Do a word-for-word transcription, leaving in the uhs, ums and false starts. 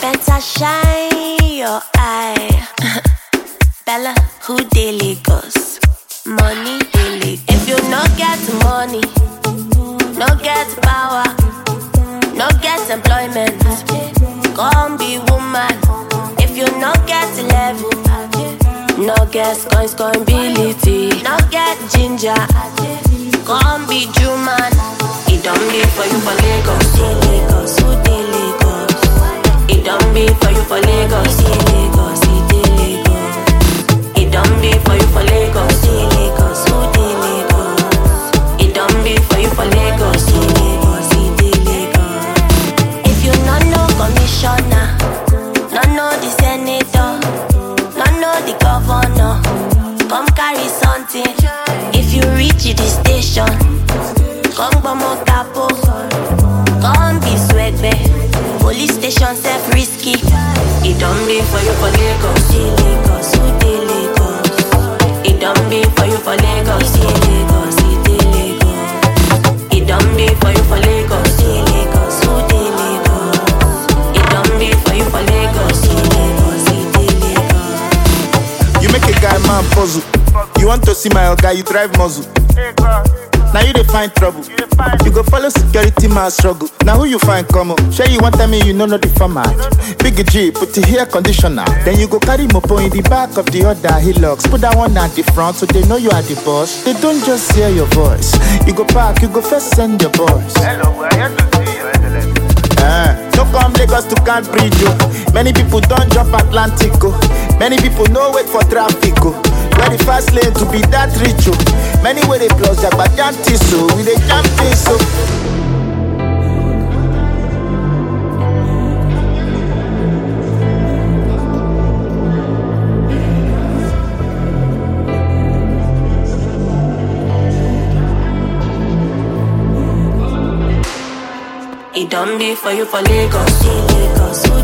better shine your eye. Bella, who dey Lagos? Money dey Lagos. If you no get money, no get power, no get employment, come be woman. If you no get level, no get coins, ability, no get ginger, come be Juman. It don't be for you for Lagos, Lagos, who dey Lagos? It don't be for you for Lagos, Lagos, it dey Lagos. It don't be for you for Lagos, Lagos, who dey Lagos? It don't be for you for Lagos, Lagos, it dey Lagos. If you no know commissioner, no know the senator, no know the governor, come carry something. If you reach the station, come bomo capo, come be sweat be. Police station self risky. It don't be for you for Lagos, Lagos, who dey Lagos? It don't be for you for Lagos, Lagos, it dey Lagos. It don't be for you for Lagos, Lagos, who dey Lagos? It don't be for you for Lagos, Lagos, it dey Lagos. You make a guy man puzzle. You want to see my guy, you drive muzzle. Now you dey find trouble. You go follow security man struggle. Now who you find come up? Sure you want tell me you know no the format. Big G, put the hair conditioner. Then you go carry mopo in the back of the other Hilux. Put that one at the front so they know you are the boss. They don't just hear your voice. You go back, you go first send your boys. Hello, I have to see you. Uh, no come Lagos to can't bridge. Oh. Many people don't jump Atlantic. Oh. Many people no wait for traffic. Oh. Where the fast lane to be that rich. Oh. Many way they plus Jagbajanti so we they jumping so. It don't be for you for Lagos, Lagos, who